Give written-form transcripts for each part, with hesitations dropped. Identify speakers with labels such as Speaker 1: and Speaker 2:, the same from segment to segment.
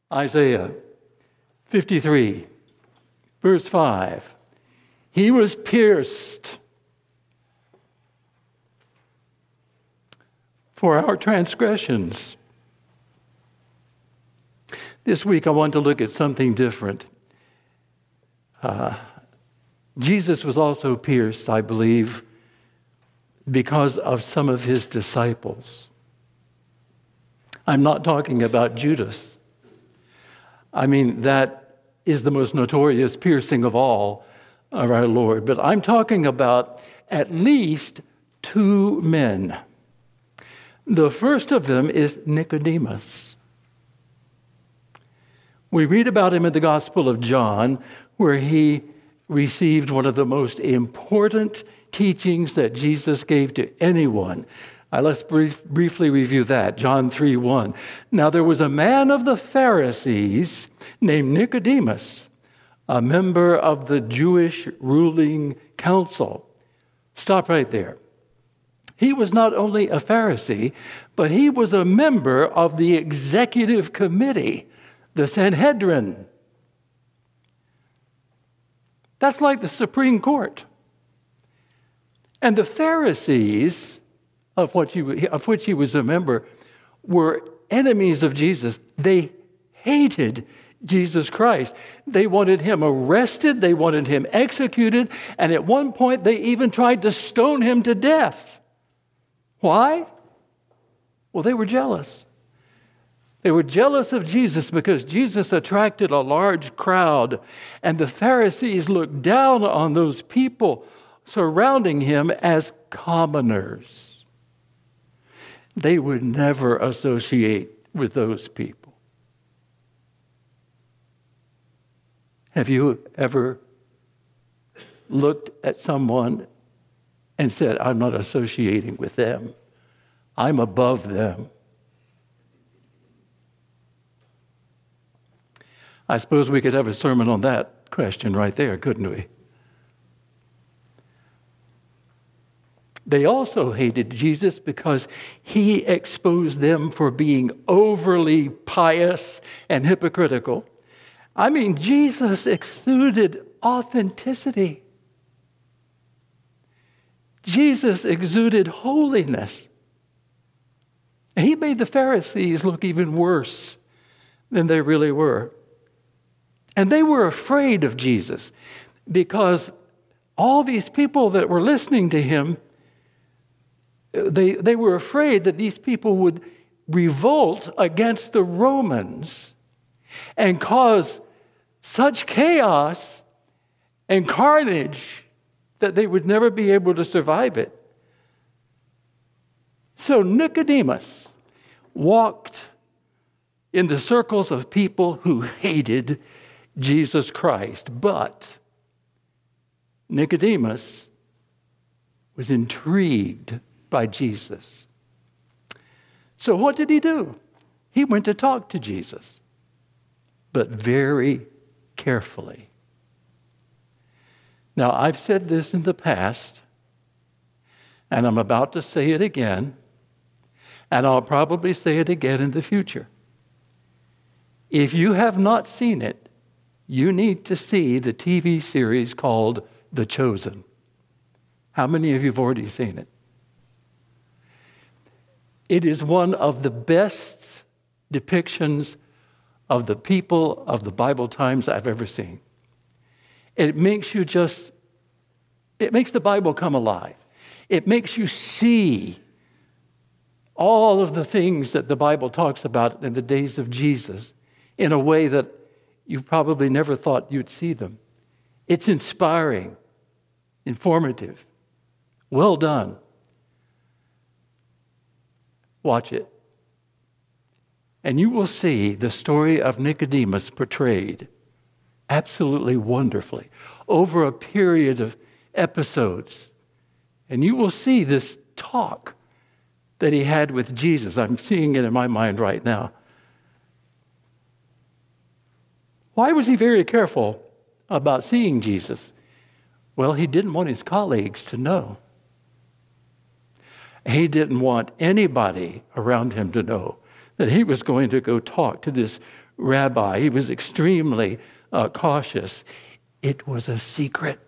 Speaker 1: Isaiah 53, verse 5. He was pierced for our transgressions. This week I want to look at something different. Jesus was also pierced, I believe, because of some of his disciples. I'm not talking about Judas. I mean, that is the most notorious piercing of all of our Lord. But I'm talking about at least two men. The first of them is Nicodemus. We read about him in the Gospel of John, where he received one of the most important teachings that Jesus gave to anyone. Let's briefly review that. John 3:1. Now there was a man of the Pharisees named Nicodemus, a member of the Jewish ruling council. Stop right there. He was not only a Pharisee, but he was a member of the executive committee, the Sanhedrin. That's like the Supreme Court. And the Pharisees, of which he was a member, were enemies of Jesus. They hated Jesus Christ. They wanted him arrested. They wanted him executed. And at one point, they even tried to stone him to death. Why? Well, they were jealous. They were jealous of Jesus because Jesus attracted a large crowd, and the Pharisees looked down on those people surrounding him as commoners. They would never associate with those people. Have you ever looked at someone and said, I'm not associating with them. I'm above them. I suppose we could have a sermon on that question right there, couldn't we? They also hated Jesus because he exposed them for being overly pious and hypocritical. I mean, Jesus exuded authenticity. Jesus exuded holiness. He made the Pharisees look even worse than they really were. And they were afraid of Jesus because all these people that were listening to him, they were afraid that these people would revolt against the Romans and cause such chaos and carnage that they would never be able to survive it. So Nicodemus walked in the circles of people who hated Jesus Christ, but Nicodemus was intrigued by Jesus. So what did he do? He went to talk to Jesus, but very carefully. Now, I've said this in the past, and I'm about to say it again, and I'll probably say it again in the future. If you have not seen it, you need to see the TV series called The Chosen. How many of you have already seen it? It is one of the best depictions of the people of the Bible times I've ever seen. It makes the Bible come alive. It makes you see all of the things that the Bible talks about in the days of Jesus in a way that you probably never thought you'd see them. It's inspiring, informative, well done. Watch it. And you will see the story of Nicodemus portrayed absolutely wonderfully over a period of episodes. And you will see this talk that he had with Jesus. I'm seeing it in my mind right now. Why was he very careful about seeing Jesus? Well, he didn't want his colleagues to know. He didn't want anybody around him to know that he was going to go talk to this rabbi. He was extremely cautious. It was a secret.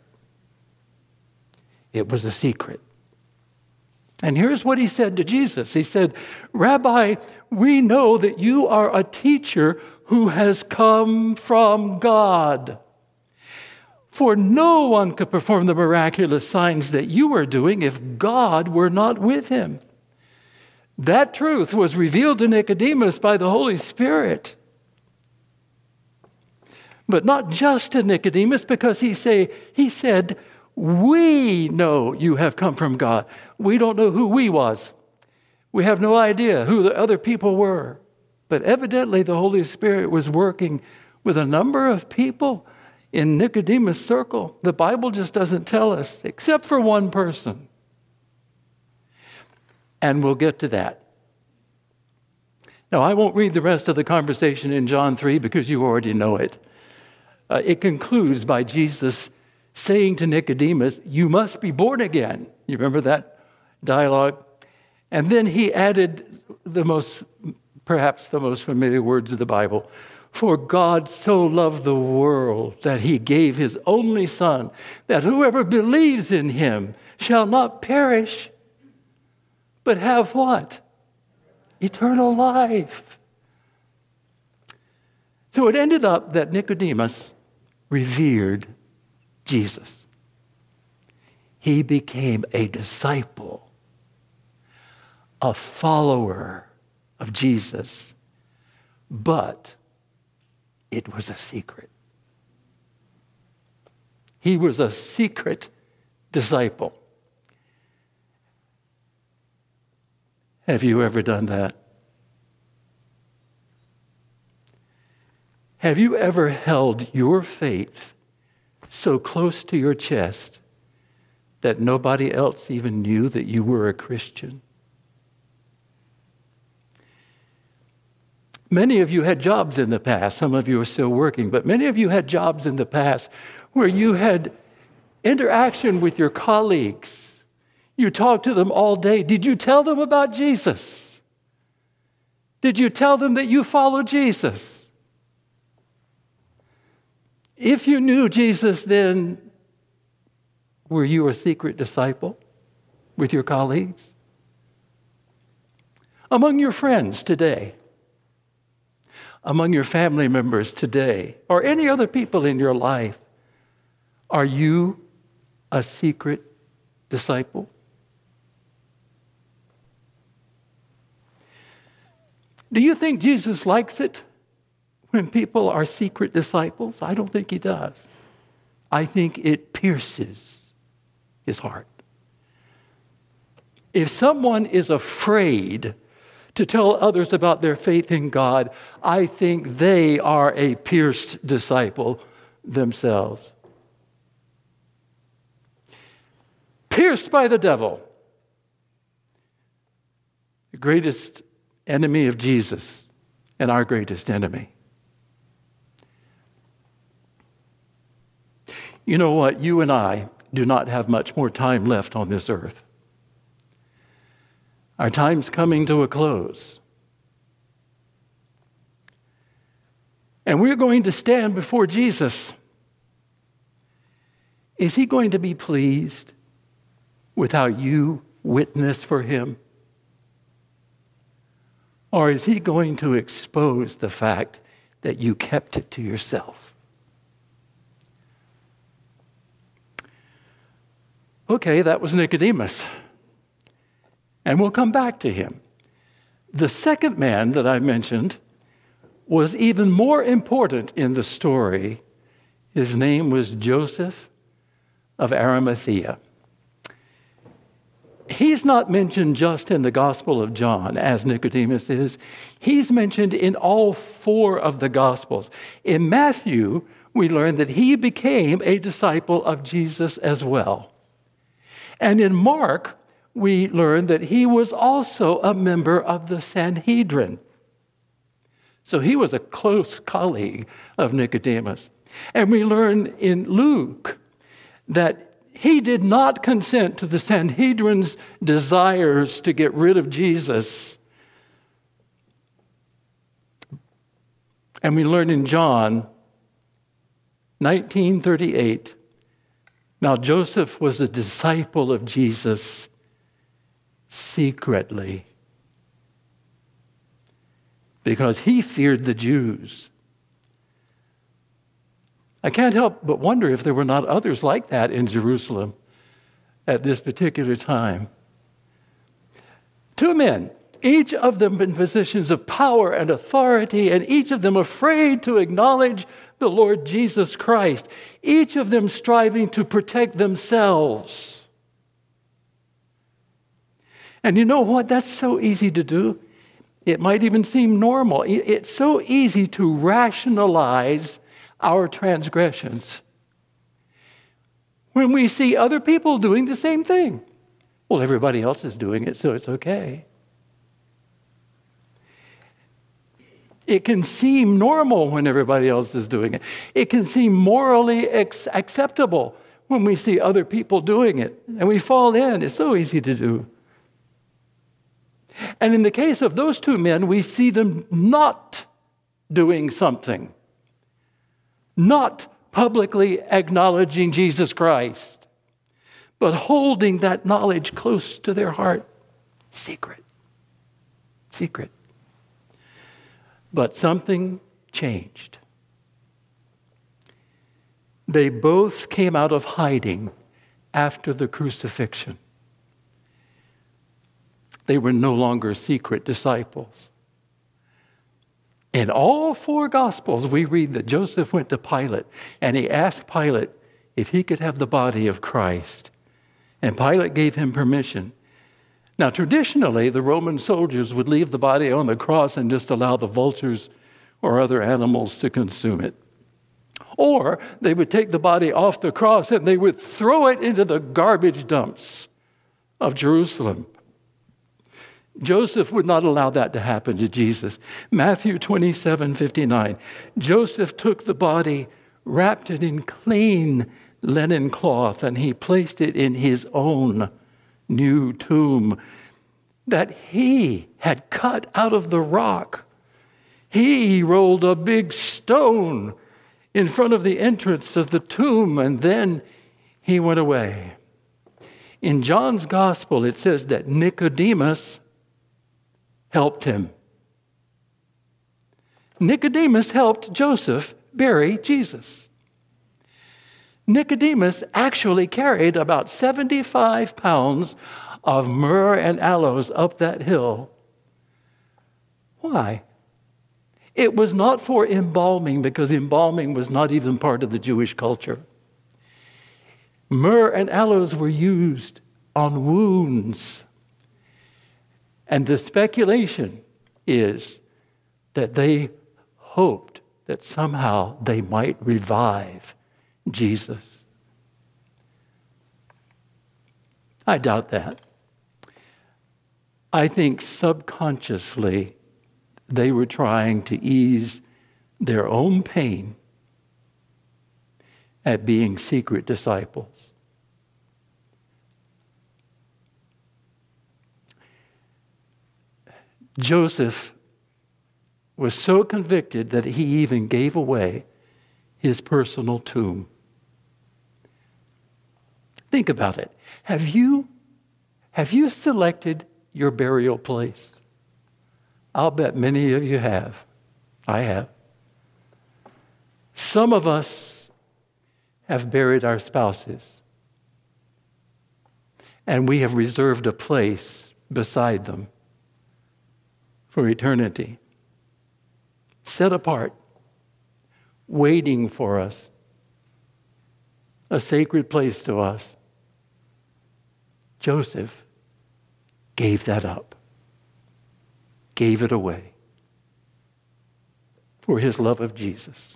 Speaker 1: It was a secret. And here's what he said to Jesus. He said, "Rabbi, we know that you are a teacher who has come from God. For no one could perform the miraculous signs that you are doing if God were not with him." That truth was revealed to Nicodemus by the Holy Spirit. But not just to Nicodemus, because he said, "We know you have come from God." We don't know who we was. We have no idea who the other people were. But evidently the Holy Spirit was working with a number of people in Nicodemus' circle. The Bible just doesn't tell us, except for one person. And we'll get to that. Now, I won't read the rest of the conversation in John 3 because you already know it. It concludes by Jesus saying to Nicodemus, "You must be born again." You remember that dialogue? And then he added perhaps the most familiar words of the Bible. "For God so loved the world that he gave his only Son, that whoever believes in him shall not perish, but have" what? Eternal life. So it ended up that Nicodemus revered Jesus. He became a disciple, a follower of Jesus, but it was a secret. He was a secret disciple. Have you ever done that? Have you ever held your faith so close to your chest that nobody else even knew that you were a Christian? Many of you had jobs in the past. Some of you are still working, but many of you had jobs in the past where you had interaction with your colleagues. You talked to them all day. Did you tell them about Jesus? Did you tell them that you follow Jesus? If you knew Jesus, then were you a secret disciple with your colleagues? Among your friends today, among your family members today, or any other people in your life, are you a secret disciple? Do you think Jesus likes it when people are secret disciples? I don't think he does. I think it pierces his heart. If someone is afraid to tell others about their faith in God, I think they are a pierced disciple themselves. Pierced by the devil, the greatest enemy of Jesus and our greatest enemy. You know what? You and I do not have much more time left on this earth. Our time's coming to a close. And we're going to stand before Jesus. Is he going to be pleased with how you witness for him? Or is he going to expose the fact that you kept it to yourself? Okay, that was Nicodemus. And we'll come back to him. The second man that I mentioned was even more important in the story. His name was Joseph of Arimathea. He's not mentioned just in the Gospel of John, as Nicodemus is. He's mentioned in all four of the Gospels. In Matthew, we learn that he became a disciple of Jesus as well. And in Mark, we learn that he was also a member of the Sanhedrin. So he was a close colleague of Nicodemus. And we learn in Luke that he did not consent to the Sanhedrin's desires to get rid of Jesus. And we learn in John 19:38, now Joseph was a disciple of Jesus secretly because he feared the Jews. I can't help but wonder if there were not others like that in Jerusalem at this particular time. Two men, each of them in positions of power and authority, and each of them afraid to acknowledge the Lord Jesus Christ, each of them striving to protect themselves. And you know what? That's so easy to do. It might even seem normal. It's so easy to rationalize our transgressions when we see other people doing the same thing. Well, everybody else is doing it, so it's okay. It can seem normal when everybody else is doing it. It can seem morally acceptable when we see other people doing it, and we fall in. It's so easy to do. And in the case of those two men, we see them not doing something, not publicly acknowledging Jesus Christ, but holding that knowledge close to their heart, secret. But something changed. They both came out of hiding after the crucifixion. They were no longer secret disciples. In all four Gospels, we read that Joseph went to Pilate and he asked Pilate if he could have the body of Christ. And Pilate gave him permission. Now, traditionally, the Roman soldiers would leave the body on the cross and just allow the vultures or other animals to consume it. Or they would take the body off the cross and they would throw it into the garbage dumps of Jerusalem. Joseph would not allow that to happen to Jesus. Matthew 27:59. Joseph took the body, wrapped it in clean linen cloth, and he placed it in his own new tomb that he had cut out of the rock. He rolled a big stone in front of the entrance of the tomb, and then he went away. In John's gospel, it says that Nicodemus helped him. Nicodemus helped Joseph bury Jesus. Nicodemus actually carried about 75 pounds of myrrh and aloes up that hill. Why? It was not for embalming, because embalming was not even part of the Jewish culture. Myrrh and aloes were used on wounds. And the speculation is that they hoped that somehow they might revive Jesus. I doubt that. I think subconsciously they were trying to ease their own pain at being secret disciples. Joseph was so convicted that he even gave away his personal tomb. Think about it. Have you selected your burial place? I'll bet many of you have. I have. Some of us have buried our spouses, and we have reserved a place beside them for eternity, set apart, waiting for us, a sacred place to us. Joseph gave that up, gave it away for his love of Jesus.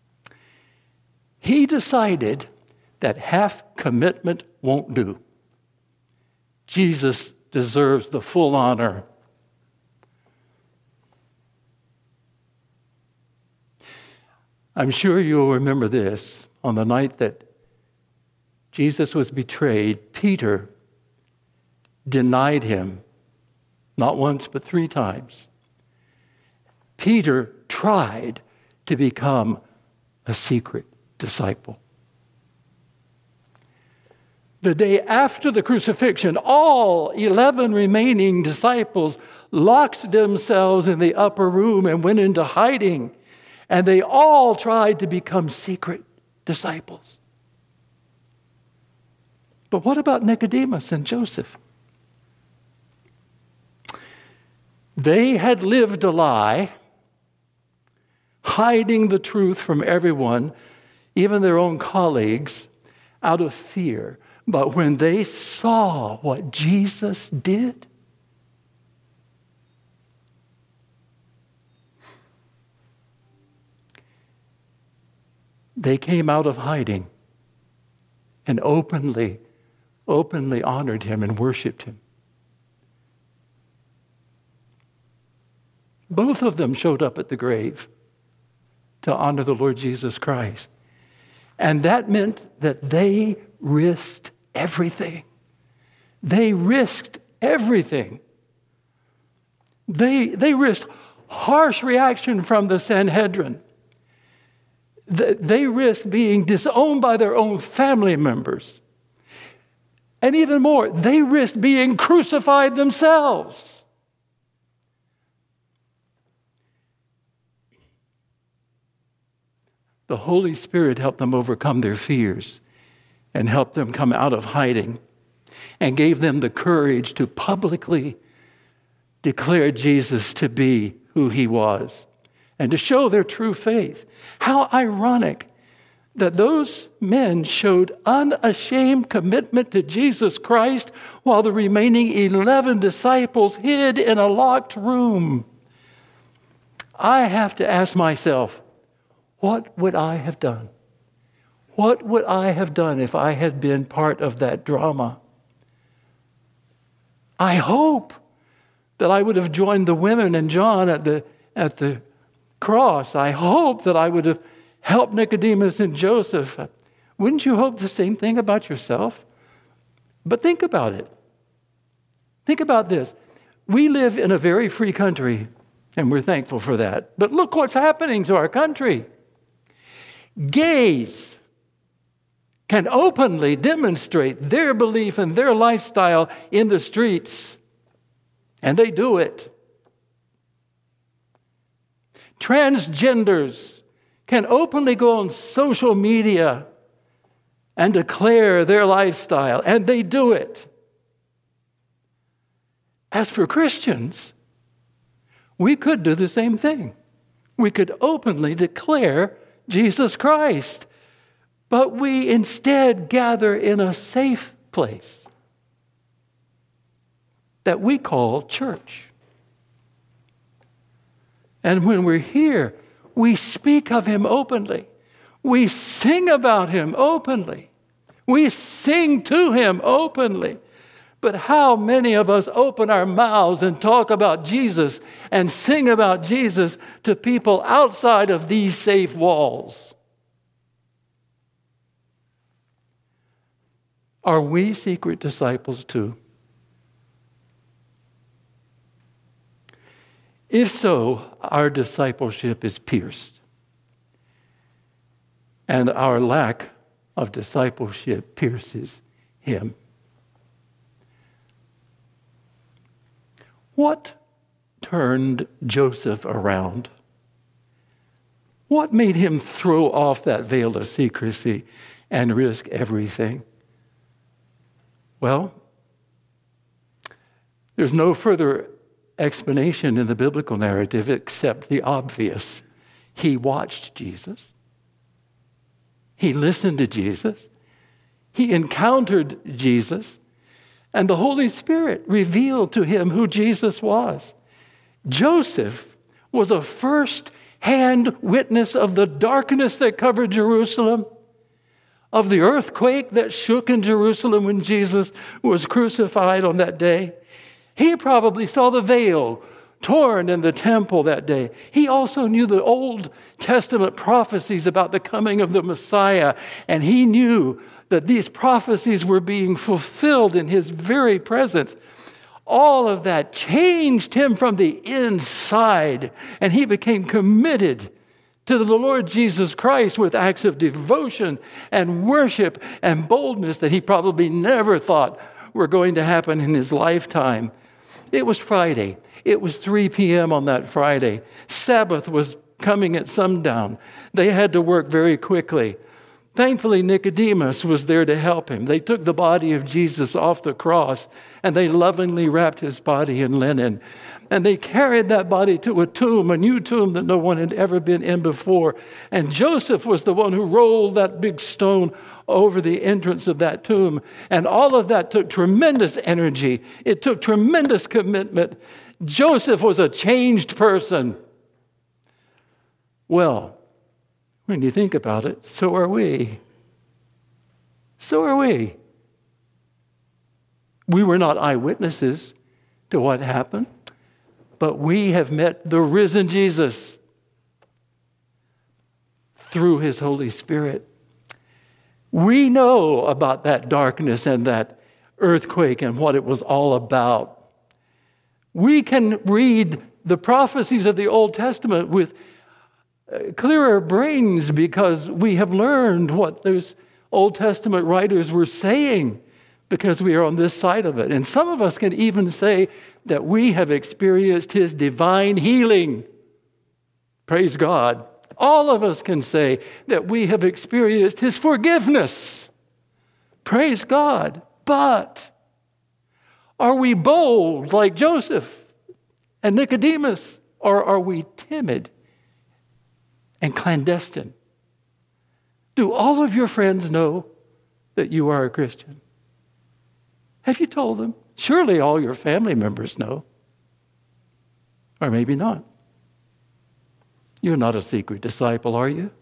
Speaker 1: He decided that half commitment won't do. Jesus deserves the full honor. I'm sure you'll remember this. On the night that Jesus was betrayed, Peter denied him, not once but 3 times. Peter tried to become a secret disciple. The day after the crucifixion, all 11 remaining disciples locked themselves in the upper room and went into hiding. And they all tried to become secret disciples. But what about Nicodemus and Joseph? They had lived a lie, hiding the truth from everyone, even their own colleagues, out of fear. But when they saw what Jesus did, they came out of hiding and openly honored him and worshiped him. Both of them showed up at the grave to honor the Lord Jesus Christ. And that meant that they risked everything. They risked everything. They risked harsh reaction from the Sanhedrin. They risked being disowned by their own family members. And even more, they risked being crucified themselves. The Holy Spirit helped them overcome their fears and helped them come out of hiding and gave them the courage to publicly declare Jesus to be who he was and to show their true faith. How ironic that those men showed unashamed commitment to Jesus Christ while the remaining 11 disciples hid in a locked room. I have to ask myself, what would I have done? What would I have done if I had been part of that drama? I hope that I would have joined the women and John at the cross. I hope that I would have helped Nicodemus and Joseph. Wouldn't you hope the same thing about yourself? But think about it. Think about this. We live in a very free country, and we're thankful for that. But look what's happening to our country. Gays can openly demonstrate their belief and their lifestyle in the streets, and they do it. Transgenders can openly go on social media and declare their lifestyle, and they do it. As for Christians, we could do the same thing. We could openly declare Jesus Christ, but we instead gather in a safe place that we call church. And when we're here, we speak of him openly. We sing about him openly. We sing to him openly. But how many of us open our mouths and talk about Jesus and sing about Jesus to people outside of these safe walls? Are we secret disciples too? If so, our discipleship is pierced. And our lack of discipleship pierces him. What turned Joseph around? What made him throw off that veil of secrecy and risk everything? Well, there's no further explanation in the biblical narrative except the obvious. He watched Jesus. He listened to Jesus. He encountered Jesus. And the Holy Spirit revealed to him who Jesus was. Joseph was a first-hand witness of the darkness that covered Jerusalem, of the earthquake that shook in Jerusalem when Jesus was crucified on that day. He probably saw the veil torn in the temple that day. He also knew the Old Testament prophecies about the coming of the Messiah, and he knew that these prophecies were being fulfilled in his very presence. All of that changed him from the inside, and he became committed to the Lord Jesus Christ with acts of devotion and worship and boldness that he probably never thought were going to happen in his lifetime. It was Friday. It was 3 p.m. on that Friday. Sabbath was coming at sundown. They had to work very quickly. Thankfully, Nicodemus was there to help him. They took the body of Jesus off the cross, and they lovingly wrapped his body in linen. And they carried that body to a tomb, a new tomb that no one had ever been in before. And Joseph was the one who rolled that big stone over the entrance of that tomb. And all of that took tremendous energy. It took tremendous commitment. Joseph was a changed person. Well, when you think about it, so are we. So are we. We were not eyewitnesses to what happened, but we have met the risen Jesus through his Holy Spirit. We know about that darkness and that earthquake and what it was all about. We can read the prophecies of the Old Testament with clearer brains because we have learned what those Old Testament writers were saying because we are on this side of it. And some of us can even say that we have experienced his divine healing. Praise God. All of us can say that we have experienced his forgiveness. Praise God. But are we bold like Joseph and Nicodemus, or are we timid and clandestine? Do all of your friends know that you are a Christian? Have you told them? Surely all your family members know. Or maybe not. You're not a secret disciple, are you?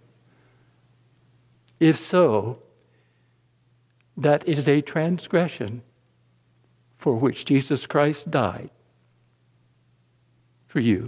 Speaker 1: If so, that is a transgression for which Jesus Christ died for you.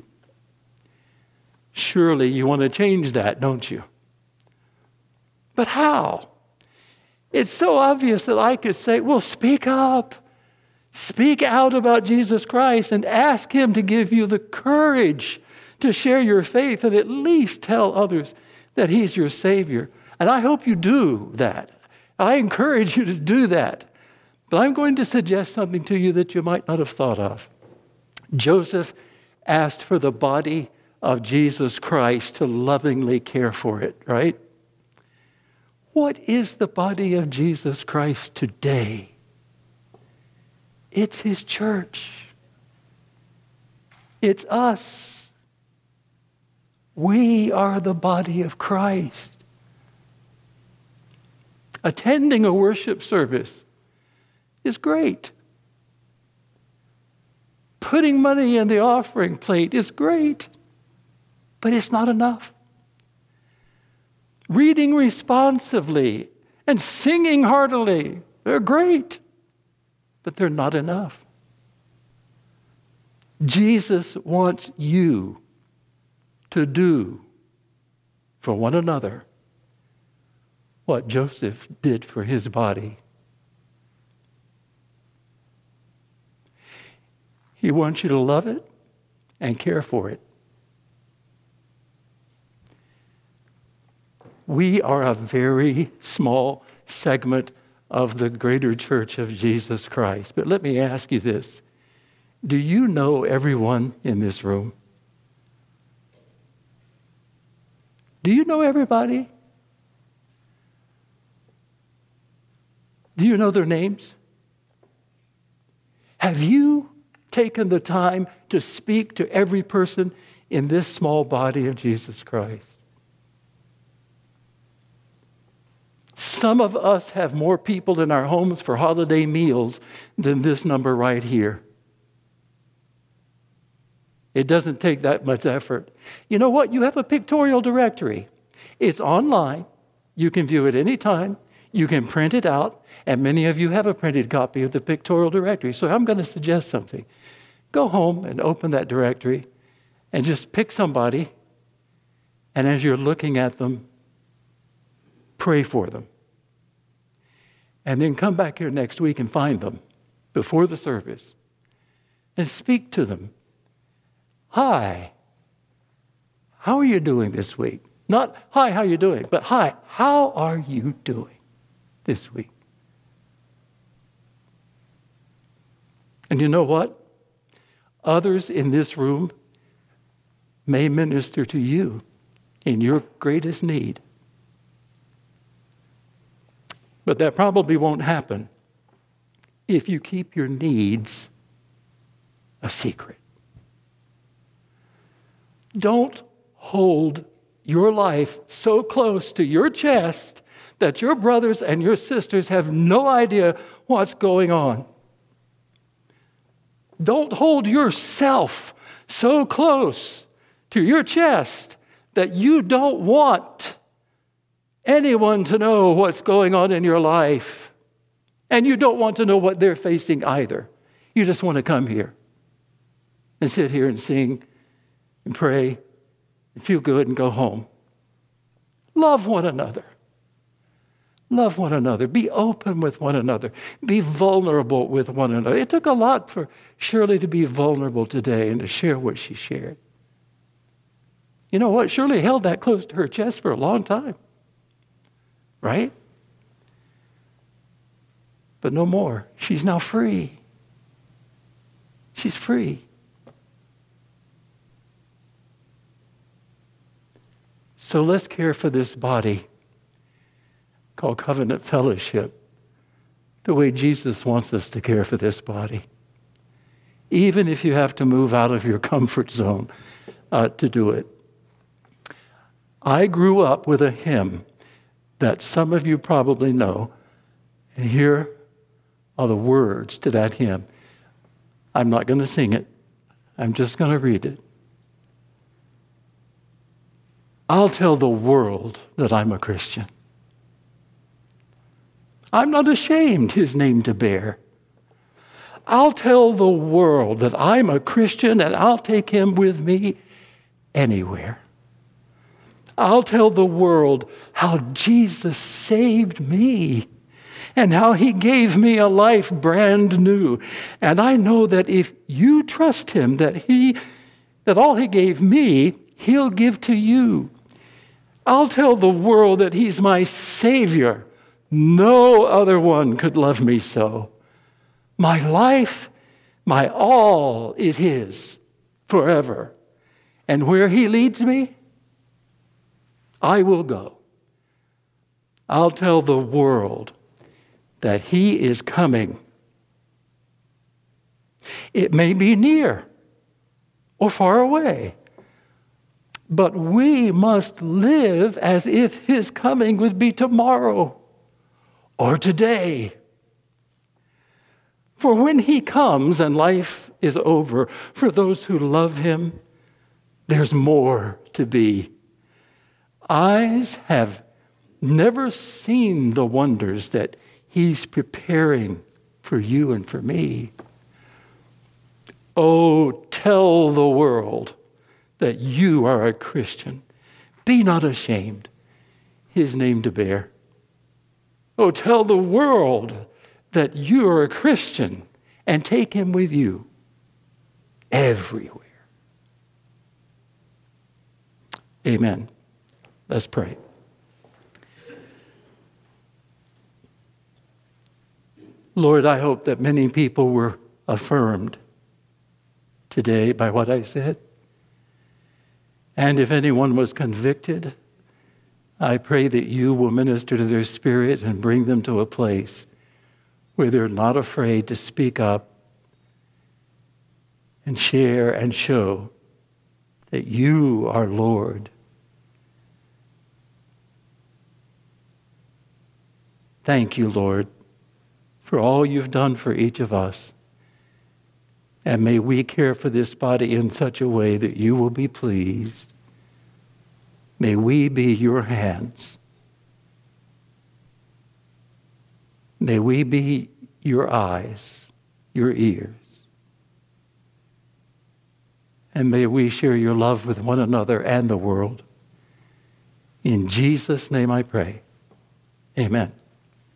Speaker 1: Surely you want to change that, don't you? But how? It's so obvious that I could say, well, speak up. Speak out about Jesus Christ and ask him to give you the courage to share your faith and at least tell others that he's your Savior. And I hope you do that. I encourage you to do that. But I'm going to suggest something to you that you might not have thought of. Joseph asked for the body of Jesus Christ to lovingly care for it, right? What is the body of Jesus Christ today? It's his church. It's us. We are the body of Christ. Attending a worship service is great. Putting money in the offering plate is great, but it's not enough. Reading responsively and singing heartily, they're great, but they're not enough. Jesus wants you to do for one another what Joseph did for his body. He wants you to love it and care for it. We are a very small segment of the greater church of Jesus Christ. But let me ask you this. Do you know everyone in this room? Do you know everybody? Do you know their names? Have you taken the time to speak to every person in this small body of Jesus Christ? Some of us have more people in our homes for holiday meals than this number right here. It doesn't take that much effort. You know what? You have a pictorial directory. It's online. You can view it anytime. You can print it out. And many of you have a printed copy of the pictorial directory. So I'm going to suggest something. Go home and open that directory and just pick somebody. And as you're looking at them, pray for them. And then come back here next week and find them before the service and speak to them. Hi, how are you doing this week? Not, hi, how you doing? But, hi, how are you doing this week? And you know what? Others in this room may minister to you in your greatest need. But that probably won't happen if you keep your needs a secret. Don't hold your life so close to your chest that your brothers and your sisters have no idea what's going on. Don't hold yourself so close to your chest that you don't want anyone to know what's going on in your life. And you don't want to know what they're facing either. You just want to come here and sit here and sing and pray and feel good and go home. Love one another. Love one another. Be open with one another. Be vulnerable with one another. It took a lot for Shirley to be vulnerable today and to share what she shared. You know what? Shirley held that close to her chest for a long time. Right? But no more. She's now free. She's free. So let's care for this body called Covenant Fellowship the way Jesus wants us to care for this body. Even if you have to move out of your comfort zone to do it. I grew up with a hymn that some of you probably know, and here are the words to that hymn. I'm not going to sing it. I'm just going to read it. I'll tell the world that I'm a Christian. I'm not ashamed his name to bear. I'll tell the world that I'm a Christian and I'll take him with me anywhere. I'll tell the world how Jesus saved me and how he gave me a life brand new. And I know that if you trust him, that all he gave me, he'll give to you. I'll tell the world that he's my Savior. No other one could love me so. My life, my all is his forever. And where he leads me, I will go. I'll tell the world that he is coming. It may be near or far away, but we must live as if his coming would be tomorrow or today. For when he comes and life is over, for those who love him, there's more to be. Eyes have never seen the wonders that he's preparing for you and for me. Oh, tell the world that you are a Christian. Be not ashamed, his name to bear. Oh, tell the world that you are a Christian and take him with you everywhere. Amen. Let's pray. Lord, I hope that many people were affirmed today by what I said. And if anyone was convicted, I pray that you will minister to their spirit and bring them to a place where they're not afraid to speak up and share and show that you are Lord. Thank you, Lord, for all you've done for each of us. And may we care for this body in such a way that you will be pleased. May we be your hands. May we be your eyes, your ears. And may we share your love with one another and the world. In Jesus' name I pray. Amen.